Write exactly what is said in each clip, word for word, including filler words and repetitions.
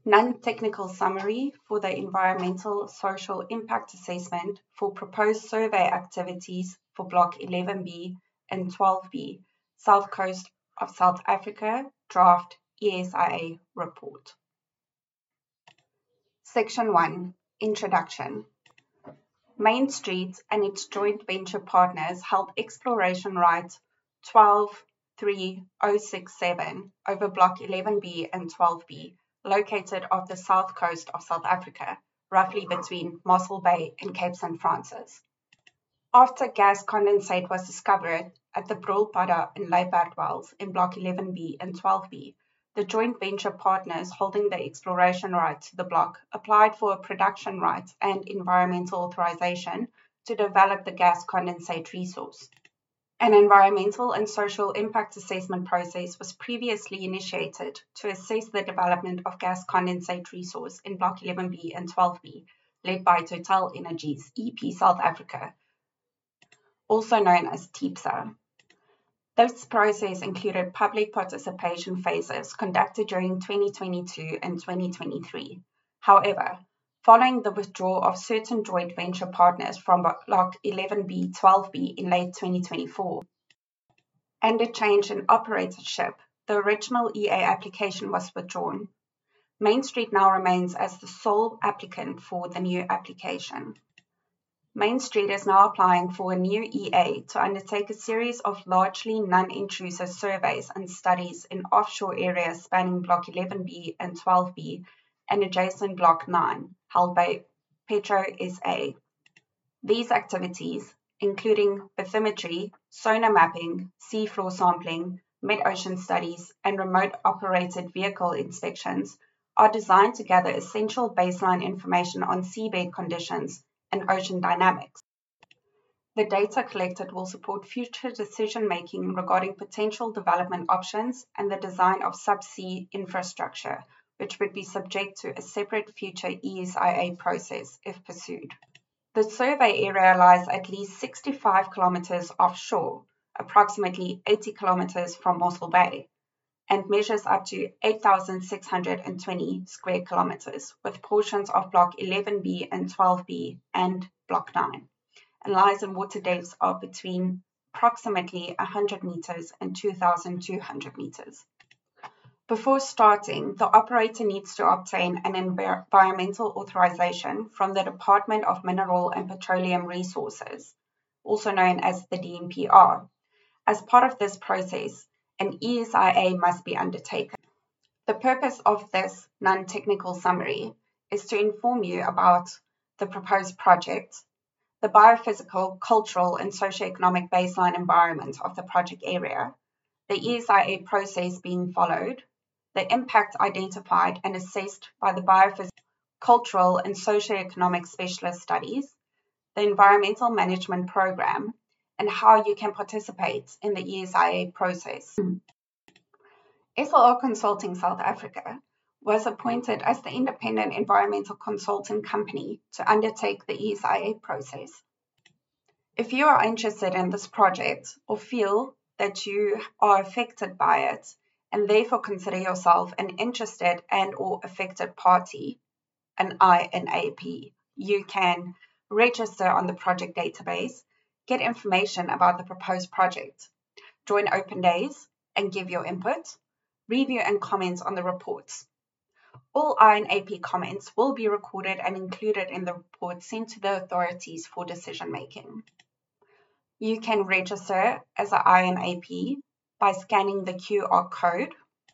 Non-technical summary for the environmental social impact assessment for proposed survey activities for Block eleven B and twelve B, South Coast of South Africa, draft E S I A report. Section one, Introduction. Main Street and its joint venture partners held exploration rights twelve three oh six seven over Block eleven B and twelve B, located off the south coast of South Africa, roughly between Mossel Bay and Cape Saint Francis. After gas condensate was discovered at the Brulpadda and Luiperd wells in Block eleven B and twelve B, the joint venture partners holding the exploration rights to the block applied for a production rights and environmental authorization to develop the gas condensate resource. An environmental and social impact assessment process was previously initiated to assess the development of gas condensate resource in Block eleven B and twelve B, led by Total Energies E P South Africa, also known as TEPSA. This process included public participation phases conducted during twenty twenty-two and twenty twenty-three. However, following the withdrawal of certain joint venture partners from Block eleven B twelve B in late twenty twenty-four and a change in operatorship, the original E A application was withdrawn. Main Street now remains as the sole applicant for the new application. Main Street is now applying for a new E A to undertake a series of largely non-intrusive surveys and studies in offshore areas spanning Block eleven B and twelve B and adjacent Block nine, held by Petro S A. These activities, including bathymetry, sonar mapping, seafloor sampling, mid-ocean studies, and remote-operated vehicle inspections, are designed to gather essential baseline information on seabed conditions and ocean dynamics. The data collected will support future decision-making regarding potential development options and the design of subsea infrastructure, which would be subject to a separate future E S I A process if pursued. The survey area lies at least sixty-five kilometers offshore, approximately eighty kilometers from Mossel Bay, and measures up to eight thousand six hundred twenty square kilometers, with portions of Block eleven B and twelve B and Block nine, and lies in water depths of between approximately one hundred meters and two thousand two hundred meters. Before starting, the operator needs to obtain an environmental authorization from the Department of Mineral and Petroleum Resources, also known as the D M P R. As part of this process, an E S I A must be undertaken. The purpose of this non-technical summary is to inform you about the proposed project, the biophysical, cultural, and socioeconomic baseline environment of the project area, the E S I A process being followed, the impact identified and assessed by the biophysical, cultural, and socioeconomic specialist studies, the environmental management program, and how you can participate in the E S I A process. S L R Consulting South Africa was appointed as the independent environmental consulting company to undertake the E S I A process. If you are interested in this project or feel that you are affected by it and therefore consider yourself an interested and or affected party, an I N A P, you can register on the project database, get information about the proposed project, join open days and give your input, review and comment on the reports. All I N A P comments will be recorded and included in the report sent to the authorities for decision making. You can register as an I N A P by scanning the Q R code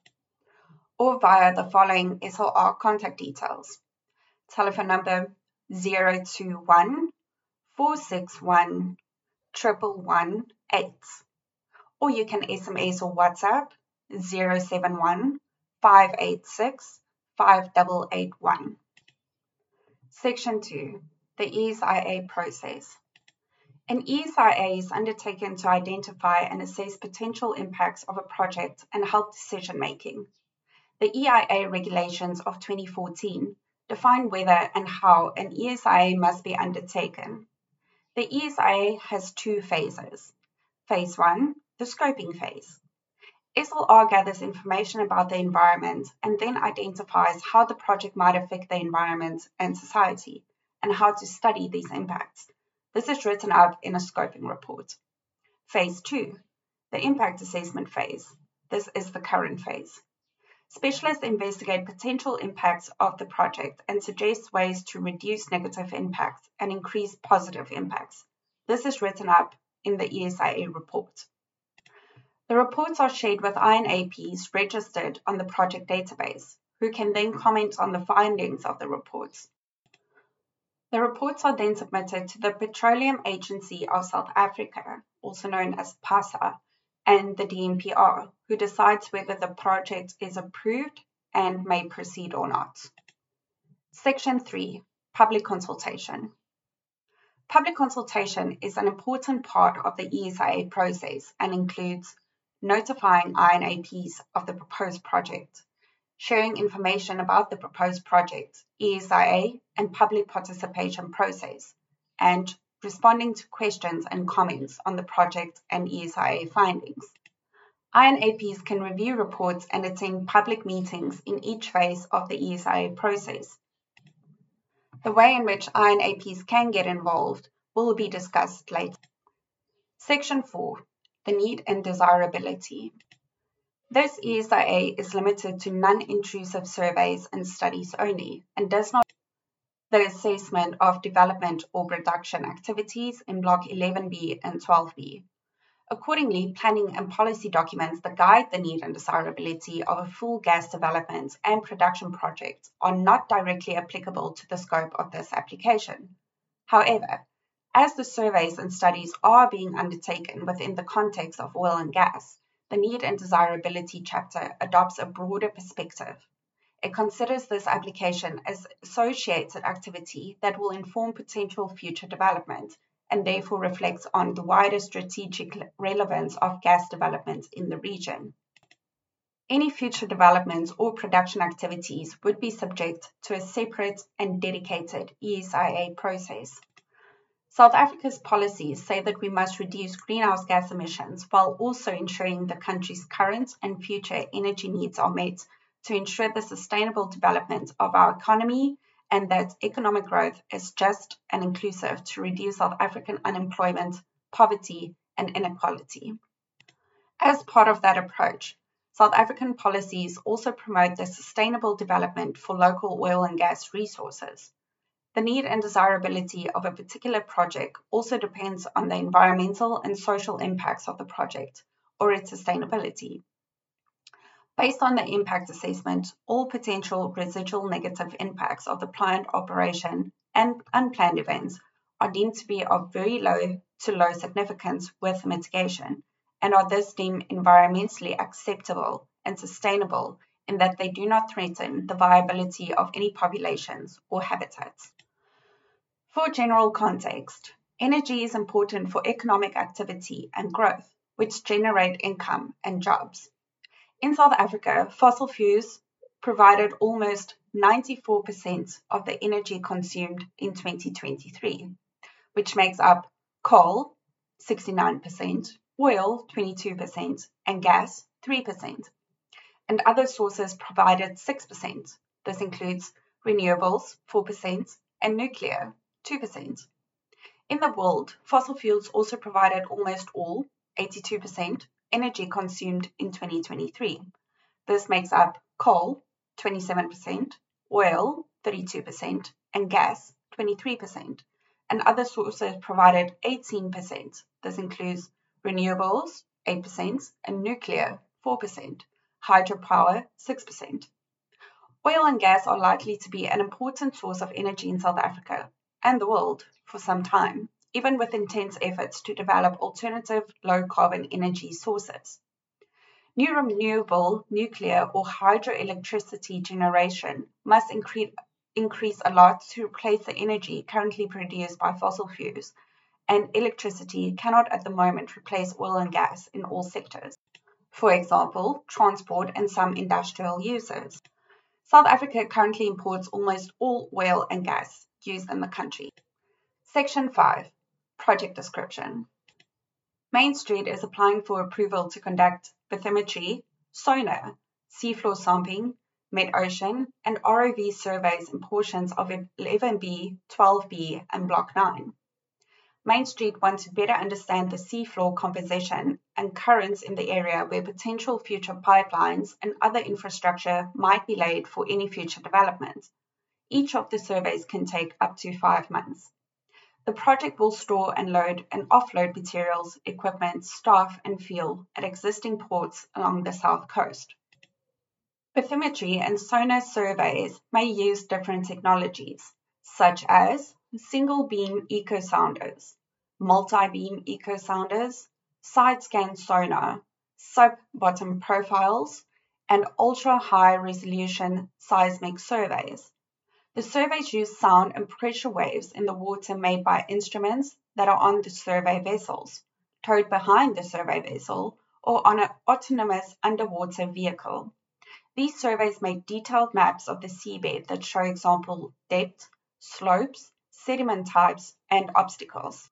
or via the following S L R contact details. Telephone number zero two one, four six one, one one one eight, or you can S M S or WhatsApp zero seven one, five eight six, five eight eight one. Section two. The E S I A process. An E S I A is undertaken to identify and assess potential impacts of a project and help decision making. The E I A regulations of twenty fourteen define whether and how an E S I A must be undertaken. The E S I A has two phases. Phase one, the scoping phase. S L R gathers information about the environment and then identifies how the project might affect the environment and society, and how to study these impacts. This is written up in a scoping report. Phase two, the impact assessment phase. This is the current phase. Specialists investigate potential impacts of the project and suggest ways to reduce negative impacts and increase positive impacts. This is written up in the E S I A report. The reports are shared with I N A Ps registered on the project database, who can then comment on the findings of the reports. The reports are then submitted to the Petroleum Agency of South Africa, also known as PASA, and the D M P R, who decides whether the project is approved and may proceed or not. Section three, Public Consultation. Public consultation is an important part of the E S I A process and includes notifying I N A Ps of the proposed project, sharing information about the proposed project, E S I A, and public participation process, and responding to questions and comments on the project and E S I A findings. I N A Ps can review reports and attend public meetings in each phase of the E S I A process. The way in which I N A Ps can get involved will be discussed later. Section four, the need and desirability. This E S I A is limited to non-intrusive surveys and studies only, and does not the assessment of development or production activities in Block eleven B and twelve B. Accordingly, planning and policy documents that guide the need and desirability of a full gas development and production project are not directly applicable to the scope of this application. However, as the surveys and studies are being undertaken within the context of oil and gas, the need and desirability chapter adopts a broader perspective. It considers this application as associated activity that will inform potential future development and therefore reflects on the wider strategic relevance of gas development in the region. Any future developments or production activities would be subject to a separate and dedicated E S I A process. South Africa's policies say that we must reduce greenhouse gas emissions while also ensuring the country's current and future energy needs are met to ensure the sustainable development of our economy and that economic growth is just and inclusive to reduce South African unemployment, poverty, and inequality. As part of that approach, South African policies also promote the sustainable development for local oil and gas resources. The need and desirability of a particular project also depends on the environmental and social impacts of the project or its sustainability. Based on the impact assessment, all potential residual negative impacts of the planned operation and unplanned events are deemed to be of very low to low significance with mitigation, and are thus deemed environmentally acceptable and sustainable in that they do not threaten the viability of any populations or habitats. For general context, energy is important for economic activity and growth, which generate income and jobs. In South Africa, fossil fuels provided almost ninety-four percent of the energy consumed in twenty twenty-three, which makes up coal, sixty-nine percent, oil, twenty-two percent, and gas, three percent. And other sources provided six percent. This includes renewables, four percent, and nuclear, two percent. In the world, fossil fuels also provided almost all, eighty-two percent, energy consumed in twenty twenty-three. This makes up coal, twenty-seven percent, oil, thirty-two percent, and gas, twenty-three percent. And other sources provided eighteen percent. This includes renewables, eight percent, and nuclear, four percent, hydropower, six percent. Oil and gas are likely to be an important source of energy in South Africa and the world for some time, even with intense efforts to develop alternative low-carbon energy sources. New renewable, nuclear, or hydroelectricity generation must increase, increase a lot to replace the energy currently produced by fossil fuels, and electricity cannot at the moment replace oil and gas in all sectors. For example, transport and some industrial uses. South Africa currently imports almost all oil and gas used in the country. Section five. Project Description. Main Street is applying for approval to conduct bathymetry, sonar, seafloor sampling, metocean, and R O V surveys in portions of eleven B, twelve B, and Block nine. Main Street wants to better understand the seafloor composition and currents in the area where potential future pipelines and other infrastructure might be laid for any future development. Each of the surveys can take up to five months. The project will store and load and offload materials, equipment, staff, and fuel at existing ports along the south coast. Bathymetry and sonar surveys may use different technologies, such as single-beam echo-sounders, multi-beam echo-sounders, side-scan sonar, sub-bottom profiles, and ultra-high resolution seismic surveys. The surveys use sound and pressure waves in the water made by instruments that are on the survey vessels, towed behind the survey vessel, or on an autonomous underwater vehicle. These surveys make detailed maps of the seabed that show example depth, slopes, sediment types, and obstacles.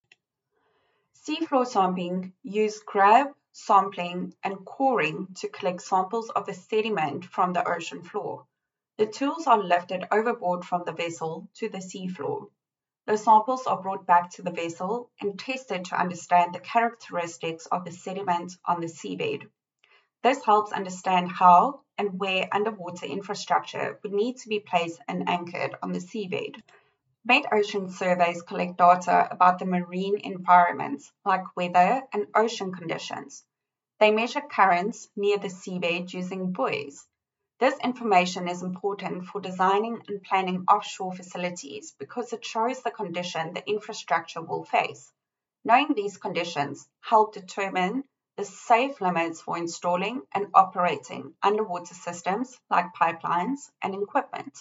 Seafloor sampling use grab, sampling, and coring to collect samples of the sediment from the ocean floor. The tools are lifted overboard from the vessel to the seafloor. The samples are brought back to the vessel and tested to understand the characteristics of the sediment on the seabed. This helps understand how and where underwater infrastructure would need to be placed and anchored on the seabed. Metocean surveys collect data about the marine environment, like weather and ocean conditions. They measure currents near the seabed using buoys. This information is important for designing and planning offshore facilities because it shows the condition the infrastructure will face. Knowing these conditions help determine the safe limits for installing and operating underwater systems like pipelines and equipment.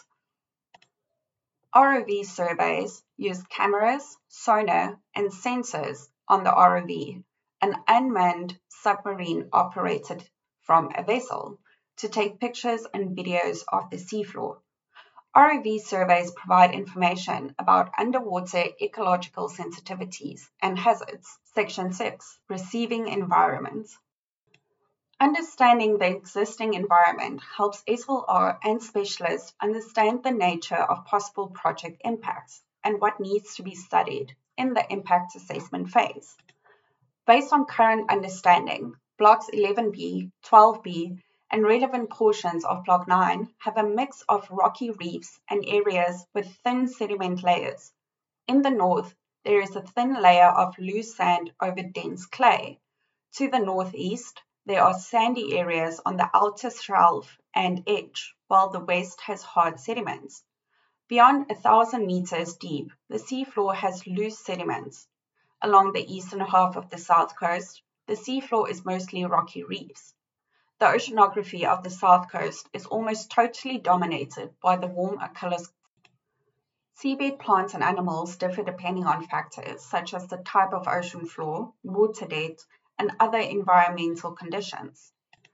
R O V surveys use cameras, sonar, and sensors on the R O V, an unmanned submarine operated from a vessel, to take pictures and videos of the seafloor. R O V surveys provide information about underwater ecological sensitivities and hazards. Section six. Receiving environment. Understanding the existing environment helps S L R and specialists understand the nature of possible project impacts and what needs to be studied in the impact assessment phase. Based on current understanding, Blocks eleven B, twelve B, and relevant portions of Block nine have a mix of rocky reefs and areas with thin sediment layers. In the north, there is a thin layer of loose sand over dense clay. To the northeast, there are sandy areas on the outer shelf and edge, while the west has hard sediments. Beyond a thousand meters deep, the seafloor has loose sediments. Along the eastern half of the south coast, the seafloor is mostly rocky reefs. The oceanography of the south coast is almost totally dominated by the warm Achilles. Seabed plants and animals differ depending on factors such as the type of ocean floor, water depth, and other environmental conditions.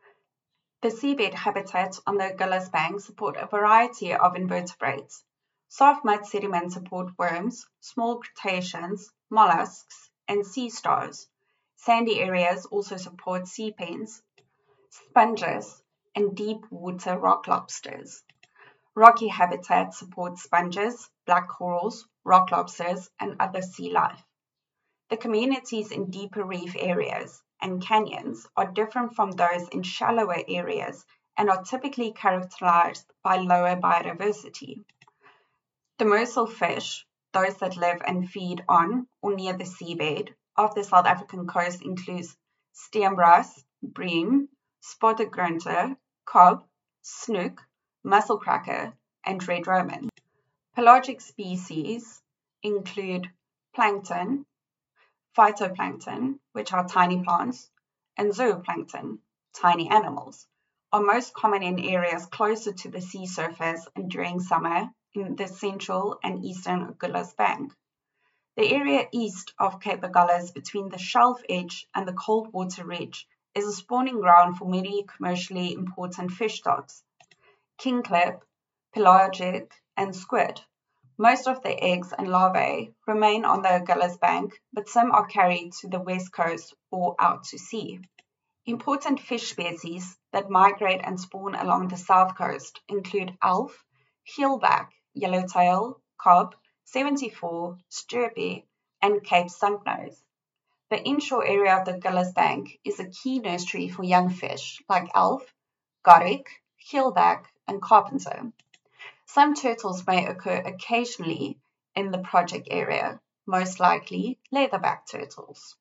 The seabed habitats on the Agulhas Bank support a variety of invertebrates. Soft mud sediments support worms, small crustaceans, mollusks, and sea stars. Sandy areas also support sea pens, sponges, and deep water rock lobsters. Rocky habitats support sponges, black corals, rock lobsters, and other sea life. The communities in deeper reef areas and canyons are different from those in shallower areas and are typically characterized by lower biodiversity. Demersal fish, those that live and feed on or near the seabed of the South African coast, includes steenbras, bream, spotted grunter, cob, snook, musselcracker, and red roman. Pelagic species include plankton, phytoplankton, which are tiny plants, and zooplankton, tiny animals, are most common in areas closer to the sea surface and during summer in the central and eastern Agulhas Bank. The area east of Cape Agulhas between the shelf edge and the cold water ridge is a spawning ground for many commercially important fish stocks, kingklip, pelagic, and squid. Most of the eggs and larvae remain on the Agulhas Bank, but some are carried to the west coast or out to sea. Important fish species that migrate and spawn along the south coast include elf, keelback, yellowtail, cob, seventy-four, sturpy, and Cape stumpnose. The inshore area of the Gillis Bank is a key nursery for young fish like elf, goddic, keelback, and carpenter. Some turtles may occur occasionally in the project area, most likely leatherback turtles.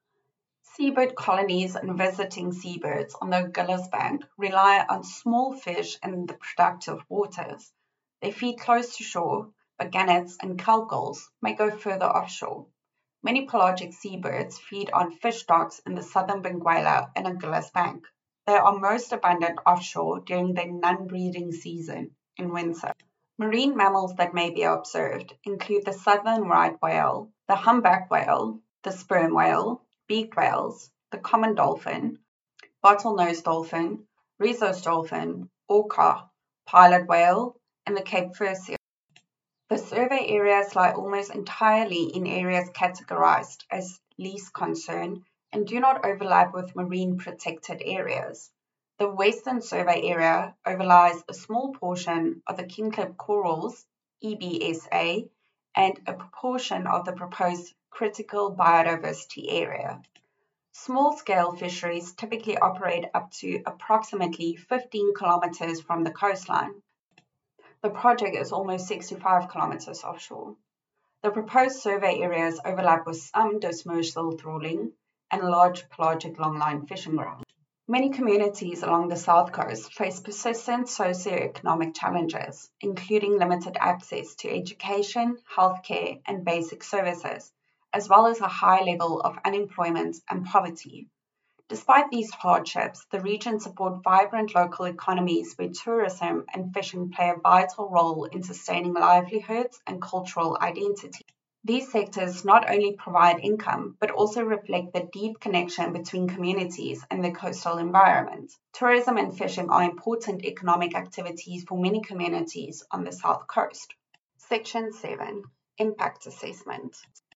Seabird colonies and visiting seabirds on the Gillis Bank rely on small fish in the productive waters. They feed close to shore, but gannets and kelp gulls may go further offshore. Many pelagic seabirds feed on fish stocks in the southern Benguela and the Gillis Bank. They are most abundant offshore during their non-breeding season in winter. Marine mammals that may be observed include the southern right whale, the humpback whale, the sperm whale, beaked whales, the common dolphin, bottlenose dolphin, rhesus dolphin, orca, pilot whale, and the Cape fur seal. The survey areas lie almost entirely in areas categorized as least concern and do not overlap with marine protected areas. The Western Survey area overlies a small portion of the Kingclip corals, E B S A, and a proportion of the proposed critical biodiversity area. Small-scale fisheries typically operate up to approximately fifteen kilometers from the coastline. The project is almost sixty-five kilometers offshore. The proposed survey areas overlap with some dispersal trawling and large pelagic longline fishing grounds. Many communities along the south coast face persistent socioeconomic challenges, including limited access to education, healthcare, and basic services, as well as a high level of unemployment and poverty. Despite these hardships, the region supports vibrant local economies where tourism and fishing play a vital role in sustaining livelihoods and cultural identity. These sectors not only provide income, but also reflect the deep connection between communities and the coastal environment. Tourism and fishing are important economic activities for many communities on the south coast. Section seven. Impact Assessment.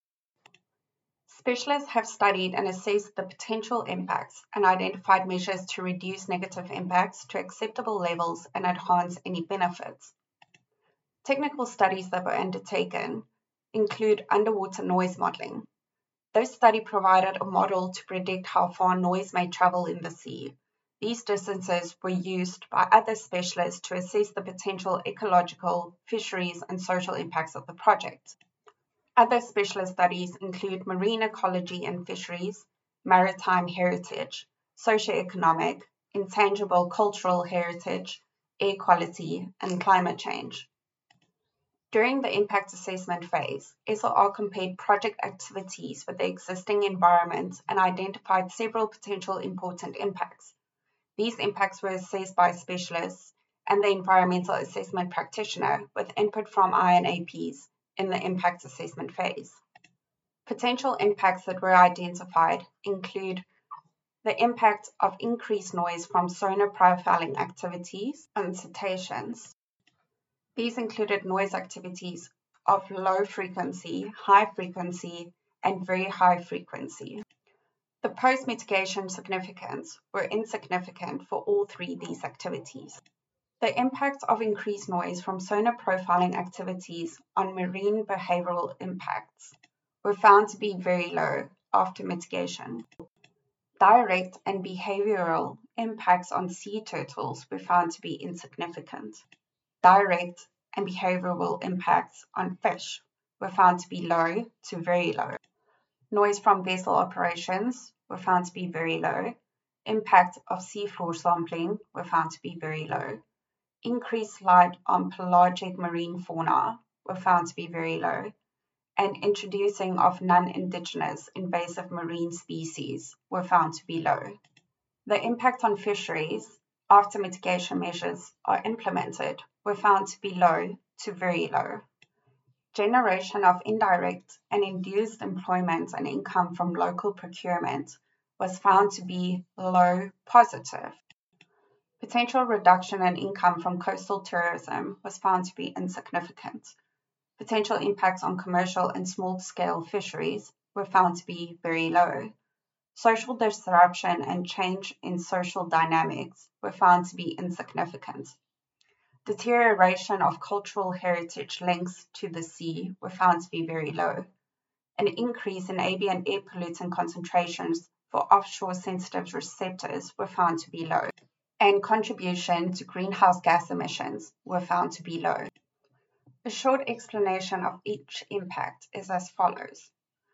Specialists have studied and assessed the potential impacts and identified measures to reduce negative impacts to acceptable levels and enhance any benefits. Technical studies that were undertaken include underwater noise modeling. This study provided a model to predict how far noise may travel in the sea. These distances were used by other specialists to assess the potential ecological, fisheries, and social impacts of the project. Other specialist studies include marine ecology and fisheries, maritime heritage, socioeconomic, intangible cultural heritage, air quality, and climate change. During the impact assessment phase, S R R compared project activities with the existing environment and identified several potential important impacts. These impacts were assessed by specialists and the environmental assessment practitioner with input from I N A Ps in the impact assessment phase. Potential impacts that were identified include the impact of increased noise from sonar profiling activities and cetaceans. These included noise activities of low frequency, high frequency, and very high frequency. The post-mitigation significance were insignificant for all three of these activities. The impact of increased noise from sonar profiling activities on marine behavioral impacts were found to be very low after mitigation. Direct and behavioral impacts on sea turtles were found to be insignificant. Direct and behavioral impacts on fish were found to be low to very low. Noise from vessel operations were found to be very low. Impact of seafloor sampling were found to be very low. Increased light on pelagic marine fauna were found to be very low. And introducing of non-indigenous invasive marine species were found to be low. The impact on fisheries after mitigation measures are implemented were found to be low to very low. Generation of indirect and induced employment and income from local procurement was found to be low positive. Potential reduction in income from coastal tourism was found to be insignificant. Potential impacts on commercial and small-scale fisheries were found to be very low. Social disruption and change in social dynamics were found to be insignificant. Deterioration of cultural heritage links to the sea were found to be very low. An increase in avian air pollutant concentrations for offshore sensitive receptors were found to be low, and contribution to greenhouse gas emissions were found to be low. A short explanation of each impact is as follows.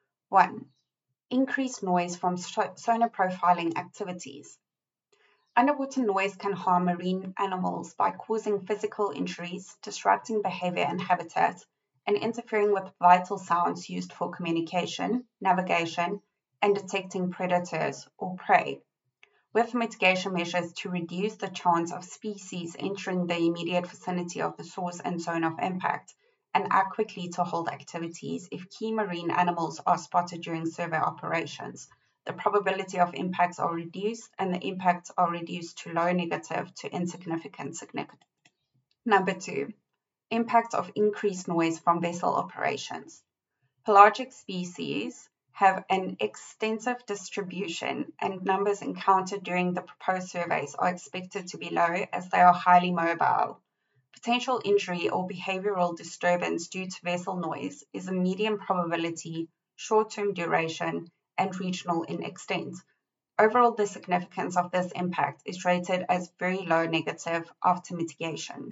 one. Increased noise from sonar profiling activities. Underwater noise can harm marine animals by causing physical injuries, disrupting behavior and habitat, and interfering with vital sounds used for communication, navigation, and detecting predators or prey. With mitigation measures to reduce the chance of species entering the immediate vicinity of the source and zone of impact, and act quickly to halt activities if key marine animals are spotted during survey operations. The probability of impacts are reduced and the impacts are reduced to low negative to insignificant significant. Number two, impacts of increased noise from vessel operations. Pelagic species have an extensive distribution and numbers encountered during the proposed surveys are expected to be low as they are highly mobile. Potential injury or behavioral disturbance due to vessel noise is a medium probability, short-term duration, and regional in extent. Overall, the significance of this impact is rated as very low negative after mitigation.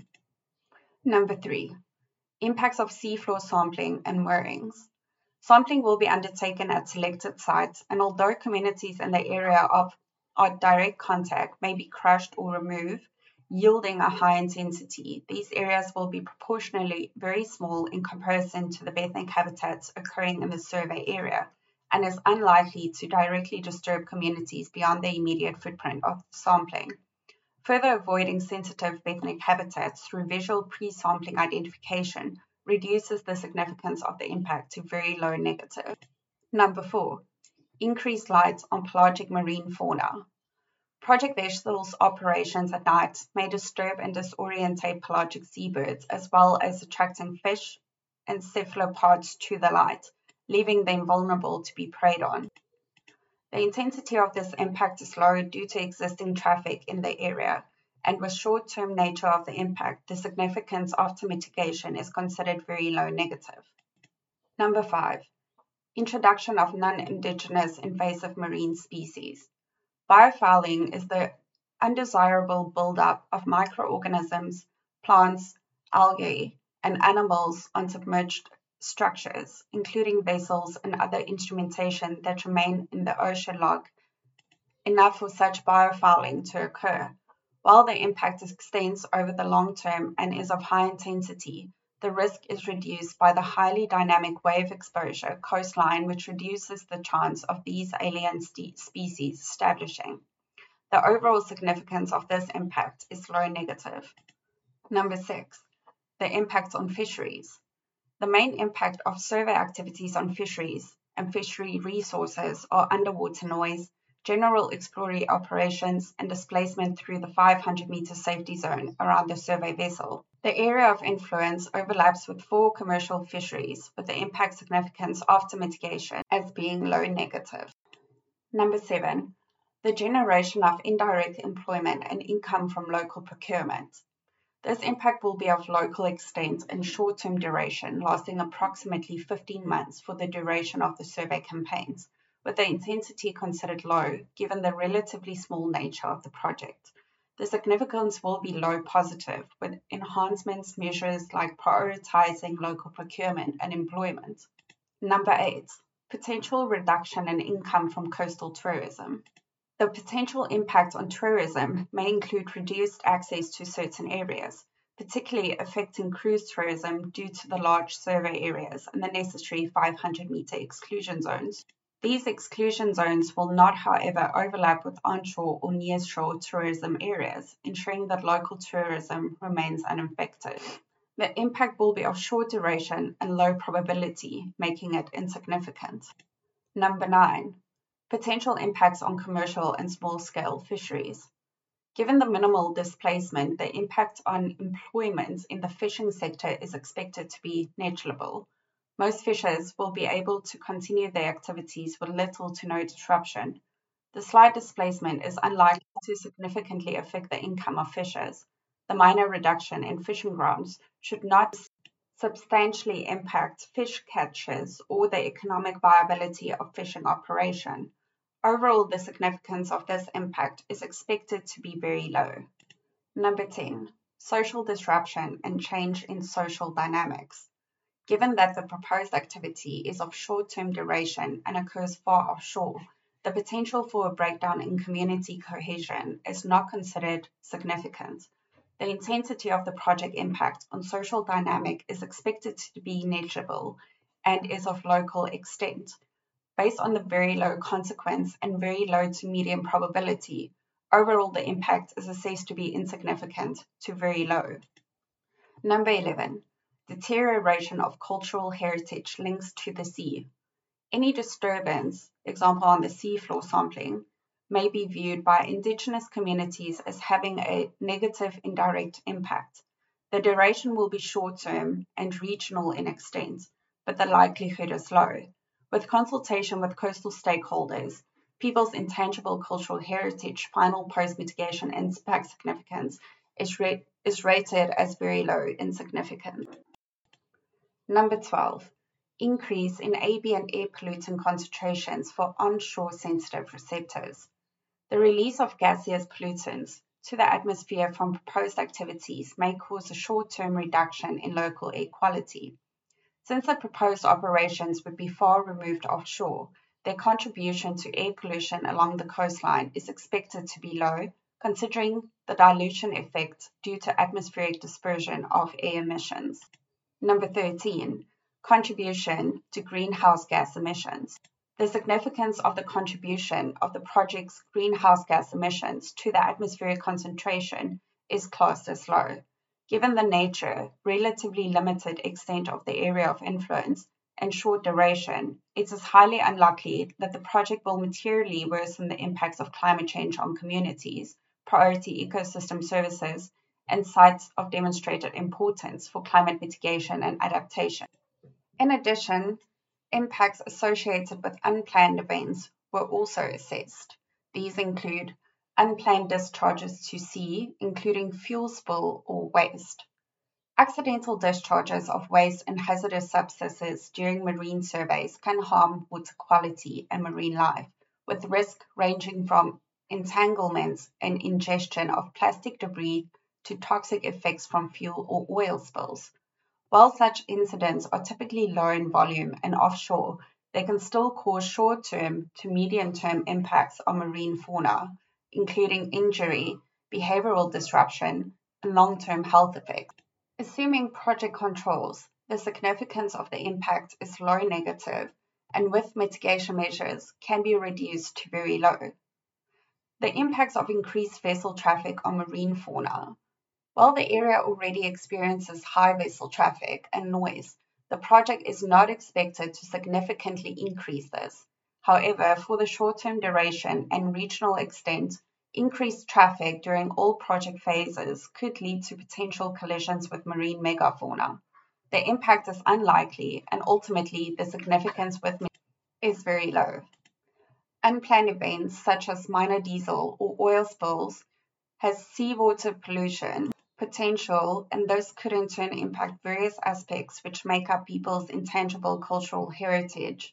Number three, impacts of seafloor sampling and moorings. Sampling will be undertaken at selected sites, and although communities in the area of our direct contact may be crushed or removed, yielding a high intensity, these areas will be proportionally very small in comparison to the benthic habitats occurring in the survey area, and is unlikely to directly disturb communities beyond the immediate footprint of sampling. Further avoiding sensitive benthic habitats through visual pre-sampling identification reduces the significance of the impact to very low negative. Number four, increased light on pelagic marine fauna. Project vessels operations at night may disturb and disorientate pelagic seabirds as well as attracting fish and cephalopods to the light, leaving them vulnerable to be preyed on. The intensity of this impact is low due to existing traffic in the area, and with short-term nature of the impact, the significance after mitigation is considered very low negative. Number five, introduction of non-indigenous invasive marine species. Biofouling is the undesirable buildup of microorganisms, plants, algae, and animals on submerged structures, including vessels and other instrumentation that remain in the ocean log, enough for such biofouling to occur. While the impact extends over the long term and is of high intensity, the risk is reduced by the highly dynamic wave exposure coastline, which reduces the chance of these alien species establishing. The overall significance of this impact is low negative. Number six, the impact on fisheries. The main impact of survey activities on fisheries and fishery resources are underwater noise, general exploratory operations, and displacement through the five hundred meter safety zone around the survey vessel. The area of influence overlaps with four commercial fisheries, with the impact significance after mitigation as being low negative. Number seven, the generation of indirect employment and income from local procurement. This impact will be of local extent and short-term duration, lasting approximately fifteen months for the duration of the survey campaigns, with the intensity considered low given the relatively small nature of the project. The significance will be low positive, with enhancements measures like prioritizing local procurement and employment. Number eight, potential reduction in income from coastal tourism. The potential impact on tourism may include reduced access to certain areas, particularly affecting cruise tourism due to the large survey areas and the necessary five hundred meter exclusion zones. These exclusion zones will not, however, overlap with onshore or nearshore tourism areas, ensuring that local tourism remains unaffected. The impact will be of short duration and low probability, making it insignificant. Number nine, potential impacts on commercial and small-scale fisheries. Given the minimal displacement, the impact on employment in the fishing sector is expected to be negligible. Most fishers will be able to continue their activities with little to no disruption, The slight displacement is unlikely to significantly affect the income of fishers. The minor reduction in fishing grounds should not substantially impact fish catches or the economic viability of fishing operation. Overall, the significance of this impact is expected to be very low. Number ten. Social disruption and change in social dynamics. Given that the proposed activity is of short-term duration and occurs far offshore, the potential for a breakdown in community cohesion is not considered significant. The intensity of the project impact on social dynamic is expected to be negligible and is of local extent. Based on the very low consequence and very low to medium probability, overall the impact is assessed to be insignificant to very low. Number eleven. Deterioration of cultural heritage links to the sea. Any disturbance, example on the seafloor sampling, may be viewed by indigenous communities as having a negative indirect impact. The duration will be short-term and regional in extent, but the likelihood is low. With consultation with coastal stakeholders, people's intangible cultural heritage final post-mitigation impact significance is, ra- is rated as very low insignificant. Number twelve. Increase in ambient air pollutant concentrations for onshore sensitive receptors. The release of gaseous pollutants to the atmosphere from proposed activities may cause a short-term reduction in local air quality. Since the proposed operations would be far removed offshore, their contribution to air pollution along the coastline is expected to be low, considering the dilution effect due to atmospheric dispersion of air emissions. Number thirteen. Contribution to greenhouse gas emissions. The significance of the contribution of the project's greenhouse gas emissions to the atmospheric concentration is classed as low. Given the nature, relatively limited extent of the area of influence, and short duration, it is highly unlikely that the project will materially worsen the impacts of climate change on communities, priority ecosystem services, and sites of demonstrated importance for climate mitigation and adaptation. In addition, impacts associated with unplanned events were also assessed. These include unplanned discharges to sea, including fuel spill or waste. Accidental discharges of waste and hazardous substances during marine surveys can harm water quality and marine life, with risk ranging from entanglements and ingestion of plastic debris to toxic effects from fuel or oil spills. While such incidents are typically low in volume and offshore, they can still cause short-term to medium-term impacts on marine fauna, including injury, behavioral disruption, and long-term health effects. Assuming project controls, the significance of the impact is low negative, and with mitigation measures can be reduced to very low. The impacts of increased vessel traffic on marine fauna. While the area already experiences high vessel traffic and noise, the project is not expected to significantly increase this. However, for the short-term duration and regional extent, increased traffic during all project phases could lead to potential collisions with marine megafauna. The impact is unlikely, and ultimately the significance with is very low. Unplanned events such as minor diesel or oil spills has seawater pollution potential, and those could in turn impact various aspects which make up people's intangible cultural heritage.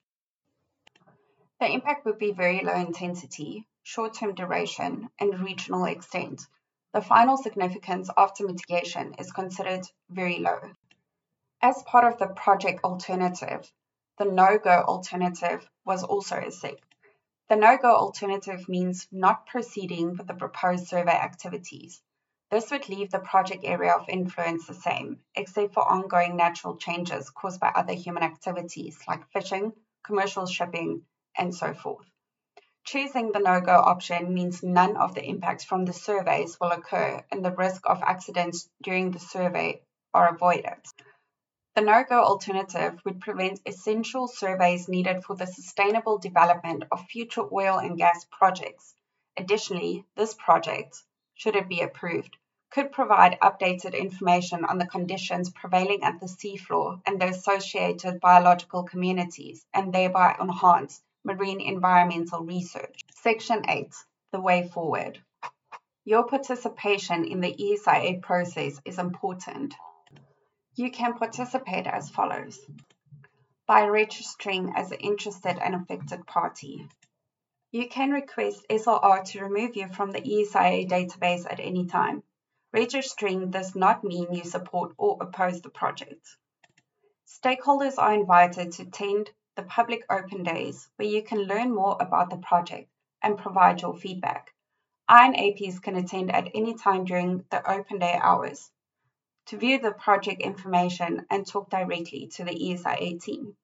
The impact would be very low intensity, short-term duration, and regional extent. The final significance after mitigation is considered very low. As part of the project alternative, the no-go alternative was also assessed. The no-go alternative means not proceeding with the proposed survey activities. This would leave the project area of influence the same, except for ongoing natural changes caused by other human activities like fishing, commercial shipping, and so forth. Choosing the no-go option means none of the impacts from the surveys will occur and the risk of accidents during the survey are avoided. The no-go alternative would prevent essential surveys needed for the sustainable development of future oil and gas projects. Additionally, this project, should it be approved, could provide updated information on the conditions prevailing at the seafloor and the associated biological communities, and thereby enhance marine environmental research. Section eight. The way forward. Your participation in the E S I A process is important. You can participate as follows: by registering as an interested and affected party. You can request S L R to remove you from the E S I A database at any time. Registering does not mean you support or oppose the project. Stakeholders are invited to attend the public open days where you can learn more about the project and provide your feedback. I N A Ps can attend at any time during the open day hours to view the project information and talk directly to the E S I A team.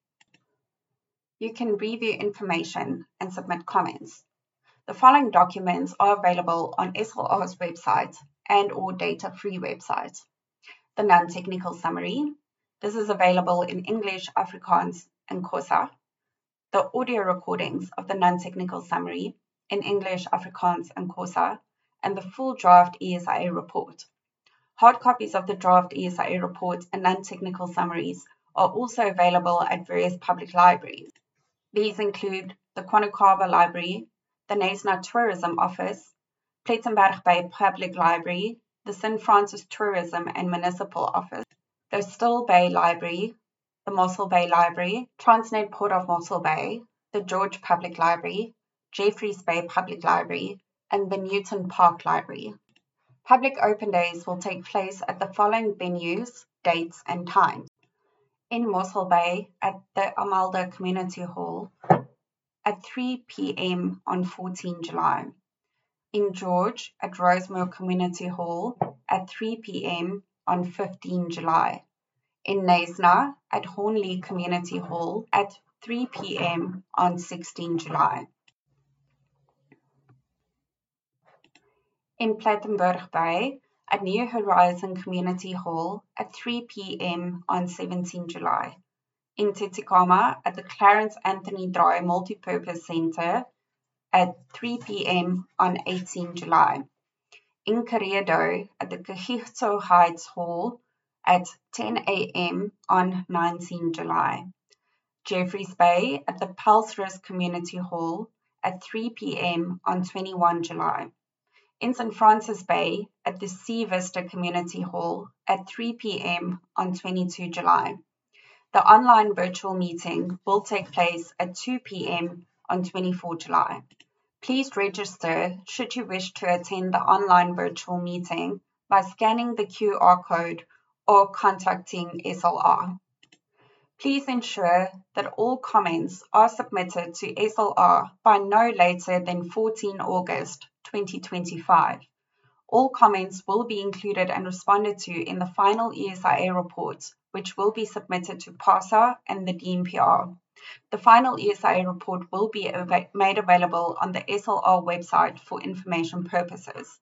You can review information and submit comments. The following documents are available on S L R's website and or data-free website. The non-technical summary. This is available in English, Afrikaans, and Xhosa. The audio recordings of the non-technical summary in English, Afrikaans, and Xhosa, and the full draft E S I A report. Hard copies of the draft E S I A report and non-technical summaries are also available at various public libraries. These include the Quanukaba Library, the Knysna Tourism Office, Plettenberg Bay Public Library, the Saint Francis Tourism and Municipal Office, the Still Bay Library, the Mossel Bay Library, Transnet Port of Mossel Bay, the George Public Library, Jeffreys Bay Public Library, and the Newton Park Library. Public open days will take place at the following venues, dates, and times. In Mossel Bay at the Amalda Community Hall at three p m on fourteenth July. In George at Rosemore Community Hall at three p m on fifteenth July. In Knysna at Hornley Community Hall at three p m on sixteenth July. In Plettenberg Bay at New Horizon Community Hall at three p m on seventeenth July. In Tsitsikamma at the Clarence Anthony Draai Multipurpose Centre at three p m on eighteenth July. In Karedo at the Kagiso Heights Hall at ten a m on nineteenth July. Jeffreys Bay at the Pulsrus Community Hall at three p m on twenty-first July. In Saint Francis Bay at the Sea Vista Community Hall at three p m on twenty-second July. The online virtual meeting will take place at two p m on twenty-fourth July. Please register should you wish to attend the online virtual meeting by scanning the Q R code or contacting S L R. Please ensure that all comments are submitted to S L R by no later than fourteenth August twenty twenty-five. All comments will be included and responded to in the final E S I A report, which will be submitted to PASA and the D M P R. The final E S I A report will be av- made available on the S L R website for information purposes.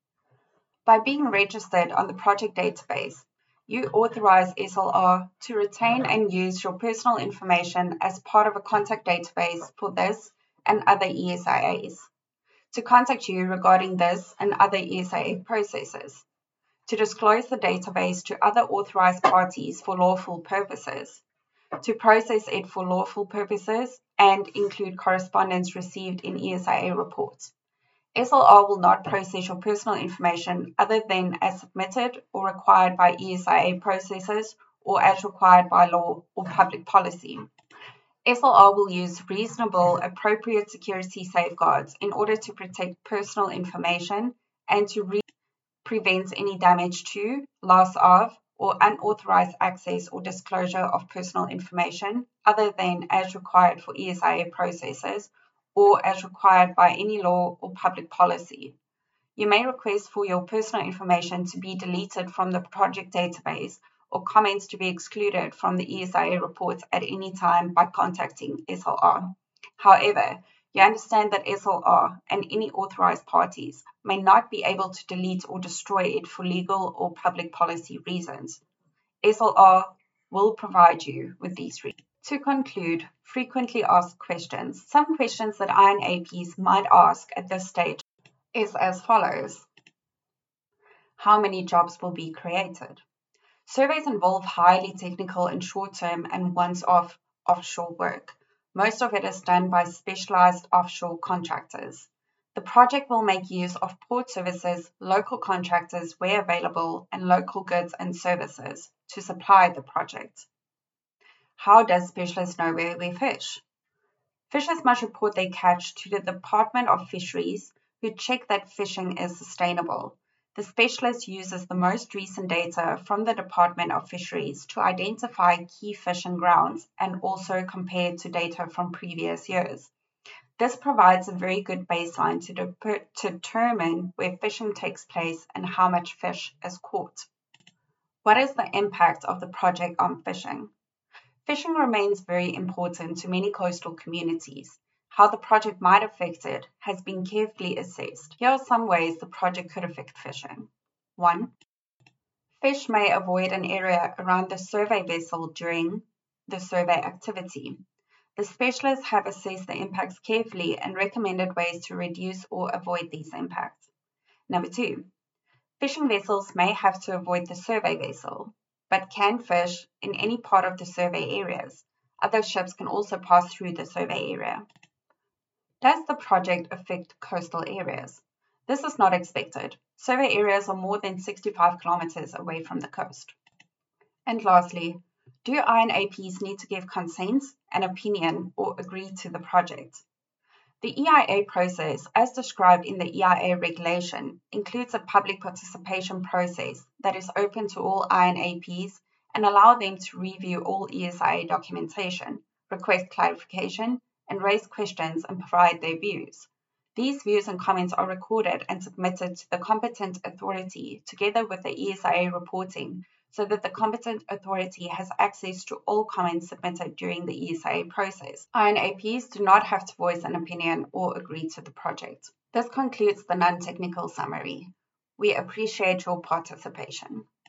By being registered on the project database, you authorize S L R to retain and use your personal information as part of a contact database for this and other E S I As, to contact you regarding this and other E S I A processes, to disclose the database to other authorized parties for lawful purposes, to process it for lawful purposes, and include correspondence received in E S I A reports. S L R will not process your personal information other than as submitted or required by E S I A processes or as required by law or public policy. S L R will use reasonable, appropriate security safeguards in order to protect personal information and to re- prevent any damage to, loss of, or unauthorized access or disclosure of personal information other than as required for E S I A processes or as required by any law or public policy. You may request for your personal information to be deleted from the project database or comments to be excluded from the E S I A reports at any time by contacting S L R. However, you understand that S L R and any authorized parties may not be able to delete or destroy it for legal or public policy reasons. S L R will provide you with these reasons. To conclude, frequently asked questions. Some questions that I N A Ps might ask at this stage is as follows. How many jobs will be created? Surveys involve highly technical and short-term and once-off offshore work. Most of it is done by specialized offshore contractors. The project will make use of port services, local contractors where available, and local goods and services to supply the project. How does specialists know where we fish? Fishers must report their catch to the Department of Fisheries, who check that fishing is sustainable. The specialist uses the most recent data from the Department of Fisheries to identify key fishing grounds and also compare to data from previous years. This provides a very good baseline to, de- to determine where fishing takes place and how much fish is caught. What is the impact of the project on fishing? Fishing remains very important to many coastal communities. How the project might affect it has been carefully assessed. Here are some ways the project could affect fishing. one. Fish may avoid an area around the survey vessel during the survey activity. The specialists have assessed the impacts carefully and recommended ways to reduce or avoid these impacts. Number two, fishing vessels may have to avoid the survey vessel, but can fish in any part of the survey areas. Other ships can also pass through the survey area. Does the project affect coastal areas? This is not expected. Survey areas are more than sixty-five kilometers away from the coast. And lastly, do I N A Ps need to give consent, an opinion, or agree to the project? The E I A process, as described in the E I A regulation, includes a public participation process that is open to all I N A Ps and allow them to review all E S I A documentation, request clarification, and raise questions and provide their views. These views and comments are recorded and submitted to the competent authority together with the E S I A reporting so that the competent authority has access to all comments submitted during the E S I A process. I N A Ps do not have to voice an opinion or agree to the project. This concludes the non-technical summary. We appreciate your participation.